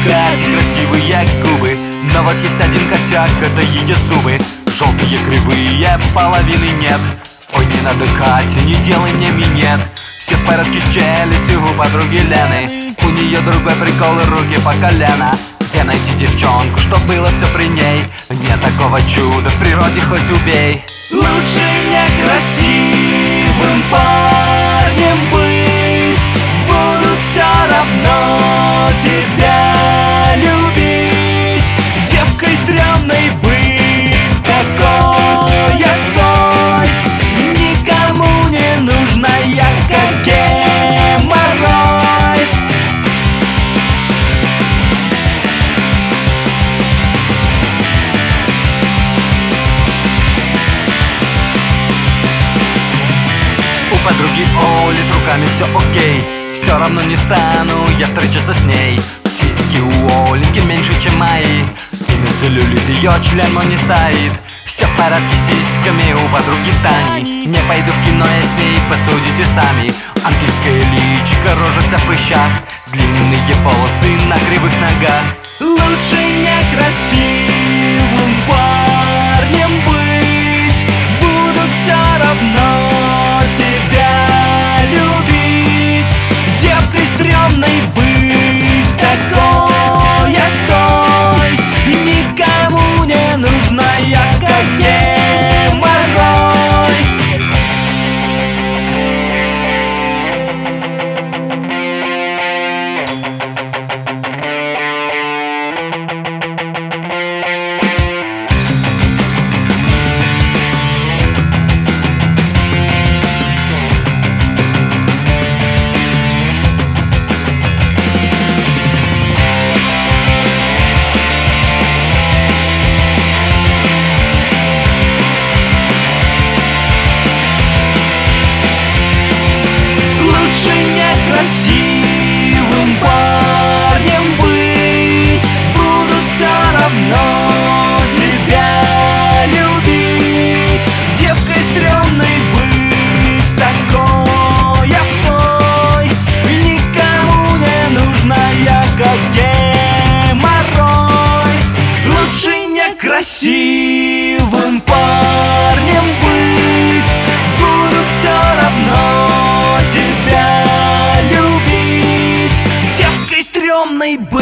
надыхать и красивые губы. Но вот есть один косяк, это ее зубы. Желтые, кривые, половины нет. Ой, не надыхать, не делай мне минет. Все в порядке с челюстью у подруги Лены. У нее другой прикол и руки по колено. Где найти девчонку, чтоб было все при ней? Нет такого чуда в природе, хоть убей. Лучше некрасивым парнем быть. Буду все равно тебя любить. Девкой стрёмной быть, такой я стой. Никому не нужна я, как геморрой. У подруги Оли с руками все окей. Все равно не стану я встречаться с ней. Сиськи у Оленьки меньше, чем мои. И на целлюлит ее член мой не стоит. Все в порядке с сиськами у подруги Тани. Не пойду в кино я с ней, посудите сами. Ангельское личико, рожа вся в прыщах. Длинные волосы на кривых ногах. Лучше некрасивым парнем быть. Буду все равно тебя любить. Девкой стрёмной быть, такой я стой. Никому не нужна я, как геморрой. Красивым парнем быть. Буду все равно тебя любить. Девкой стрёмной быть, такой я стой. Никому не нужна я, как геморрой. Лучше некрасивым парнем быть. Буду все равно тебя любить. Девкой стрёмной быть.